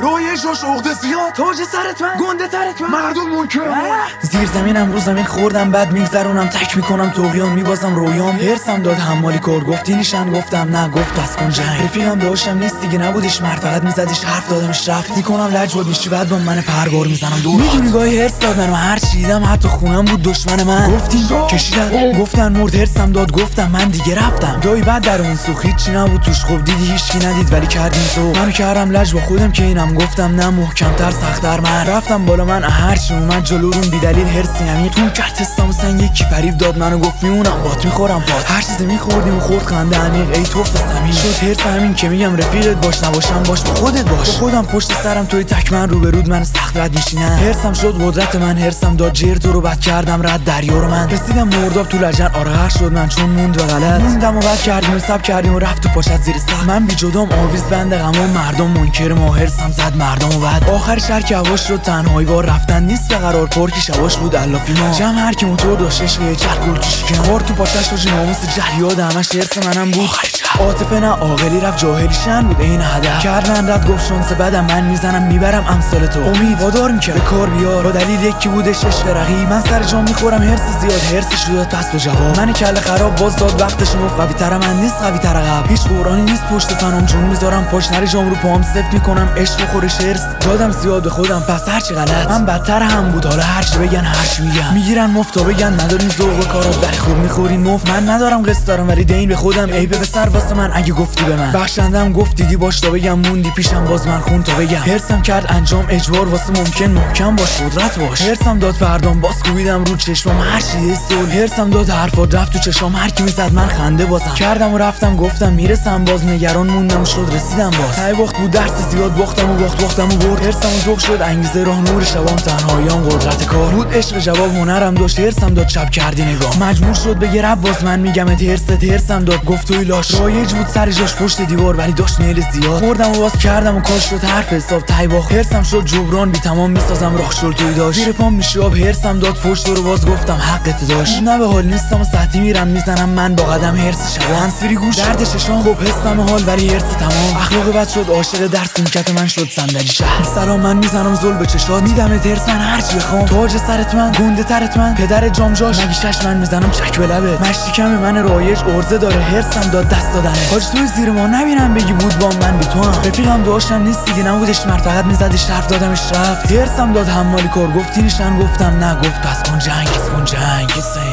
رایج عقده زیاد، تاج سرت من، گنده ترت من، مردم منکرم. زیر زمینم رو زمین خوردم بعد میگذرونم تک میکنم طغیان میبازم رویام. هرسم داد حمالی کار گفتی نیشن گفتم نه گفت پس کن جنگ. رفیقم داشتم نیست دیگه نبودیش مرد فقط میزدیش حرف دادمش رفت میکنم لجباد میشی بعد با من پرگار میزنم دور میدونی گاهی هرس دادن و هر چیدم حتی خونم بود دشمن من گفتیم کشیدن گفتن مرد هرسم داد گفتم من دیگه رفتم دایی بعد در اون سوخ هیچی نبود توش خوب دیدی هیچکی ندید ولی کردیم تو منو کردم لج با خودم که اینم گفتم نه محکم‌تر سخت‌تر من رفتم بالا من هر چی اومد جلورون بی دلیل هرسی عمیق تو کرد حسام سنگ یکی فریب داد منو گفت میونم بات میخورم بات هر چیزی میخوردیم و خورد خنده عمیق ای توف زمین شد هرس همین که میگم رفیقت باش نباشم باش با خودت باش با خودم پشت سرم توی تک من روبرود من سخت رد میشینم هرسم شد قدرت من هرسم داد جر تو رو بد کردم رد دریا رو من رسیدم مرداب تو لجن آره شد من چون موند و غلط موندم و بعد کردیم حساب کردیم و رفت تو پاشت زیر سر من بی جدام آویز بنده غمام مردم منکر ما هرسم زد مردم و بعد آخر شهر که هواش شد تنهایی وار رفتن نیست به قرار پرکی شواش بود علافی ما جمع هر کی موتور داشت عشق یه چرخ گل کشی کنار تو پاشش داشت ناموس جهیاد همش هرس منم بود عاطفه نه عاقلی رفت جاهلی شن بود این هدف کردن رد گفت شانس بدم من میزنم میبرم امثال تو امید وادار میکرد به کار بیار با دلیل یکی بودش عشق رقیب من سر جام میخورم هرس زیاد هرسش داد پس به جواب من کله خراب باز داد وقتش گفت قوی تر من نیست قوی تر قبل هیچ قرآنی نیست پشت فنم جون میذارم پاش نری جام رو پام سفت میکنم عشق خورش هرس دادم زیاد به خودم پس هر چی غلط من بدتر هم بود حالا هر چی بگن هر چی میگم میگیرن مفتا بگن ندارین ذوق کارات ولی خوب میخورین مفت من ندارم قصه دارم ولی دین به خودم عیب به سر واسه من اگه گفتی به من بخشندم گفت دیدی باش تا بگم موندی پیشم باز من خون تا بگم هرسم کرد انجام اجبار واسه ممکن محکم باش قدرت باش هرسم داد فردام باز کوبیدم رو چشمم هر چیه سول هرسم داد حرفات رفت تو چشام هر کی میزد من خنده بازم کردم و رفتم گفتم میرسم باز نگران موندم شد رسیدم باز تای وقت بود درس زیاد باختم و باختم و برد هرسم و ذوق شد انگیزه راه نور شبام تنهاییام قدرت کار بود عشق جواب هنرم داشت هرسم داد چپ کردی نگاه مجبور شد بگه رب باز من میگم هرسم داد گفت توی لاش رایج بود سر جاش پشت دیوار ولی داشت میل زیاد خوردم و باز کردم و کاش شد حرف حساب تای باخت هرسم شد جبران بی تمام میسازم راه شل توی داشت زیر پام میشاب هرسم داد فوش رو باز گفتم حقت داشت نه به حال نیستم و ساعتی میرم میزنم من با قدم هرس شب هنسفری گوش درد ششام خوب حسم حال ولی هرس تمام اخلاق بد شد عاشق درس نیمکت من شد صندلی شهر سلام من میزنم زل به چشات میدم هرسن هر چی بخوام تاج سرت من گنده ترت من پدر جام جاش مگی شش من میزنم چک به لبت مشتی کم من رایج ارزه داره هرسم داد دست دادن حاج توی زیر ما نبینم بگی بود با من بی تو هم رفیقم داشتم نیست دیگه نبودش مرد فقط میزدش حرف دادمش رفت هرسم داد حمالی کار گفتی نیشن گفتم نه گفت پس کن جنگ